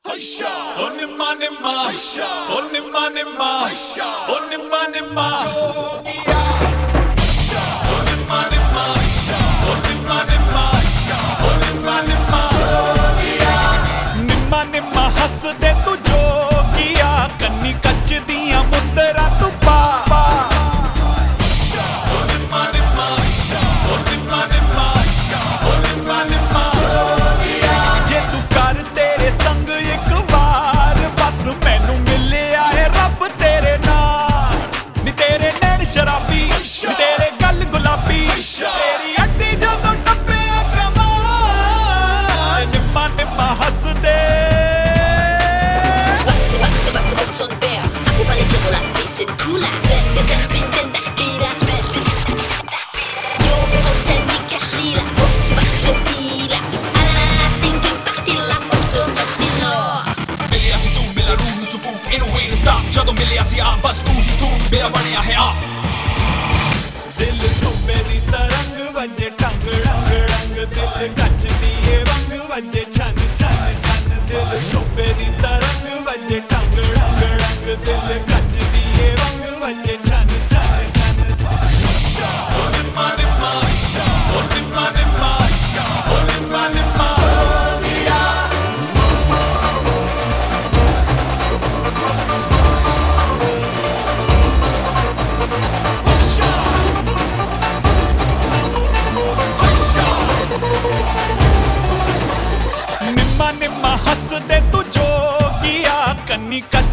Oh nimma nimma, oh nimma nimma, oh nimma nimma, yogiya. Oh nimma nimma, oh nimma nimma, oh nimma nimma, yogiya. Nimma nimma ਹੱਸਦੇ ਤੂੰ ਜੋਗੀਆ, ਕੰਨੀ ਕੱਚ ਦੀਆਂ ਮੁੰਦਰਾਂ ਤੂੰ ਪਾ। Oh nimma nimma, oh nimma nimma, oh nimma nimma, yogiya. ਜੇ ਤੂੰ ਕਰ ਤੇਰੇ ਸੰਗ ਇੱਕ ਵਾਰ ਬਸ ਮੈਨੂੰ ਮਿਲਿਆ ਏ ਰੱਬ ਤੇਰੇ ਨਾਲ। ਨੀ ਤੇਰੇ ਨੈਣ ਸ਼ਰਾਬੀ, ਨੀ ਤੇਰੇ ਗੱਲ ਗੁਲਾਬੀ, ਤੇਰੀ ਅੱਡੀ ਜਦੋਂ ਟੱਪਿਆ ਕਮਾਲ। ਨਿੰਮਾ ਨਿੰਮਾ ਹੱਸਦੇ Aku paling jago lah, bisin tula. Bisin spinten tahkira. Yo behåll lika skila. Och så vackra stila. Alla sinking pachtilla. Och då fastilla. मिलिया सी तू मिला रूह ਨੂੰ ਸਕੂਨ ਇਹਨੂੰ ਵੇ ਸਟਾਪ ਜਦੋਂ ਮਿਲਿਆ ਸੀ ਆ ਬਸ ਤੂੰ ਹੀ ਤੂੰ ਮੇਰਾ ਬਣਿਆ ਹੈ ਆ। ਦਿਲ ਟੋਪੇ ਦੀ ਤਰੰਗ ਵਜੇ ਟੰਗ ਰੰਗ ਰੰਗ ਦਿਲ ਕੱਚ ਦੀ ਏ ਵੰਗ ਵਜੇ ਛਨ ਛਨ ਛਨ। ਦਿਲ ਟੋਪੇ ਦੀ ਤਰੰਗ ਵਜੇ ਟੰਗ ਰੰਗ ਰੰਗ ਦਿਲ ਕੱਚ ਦੀ ਏ ਵੰਗ ਵਜੇ ਛਨ ਛਨ ਛਨ। Oh nimma nimma, oh nimma nimma, oh nimma nimma, yogiya. ਨਿੰਮਾ ਨਿੰਮਾ ਹੱਸਦੇ ਤੂੰ ਜੋਗੀਆ, ਕੰਨੀ ਕੱਚ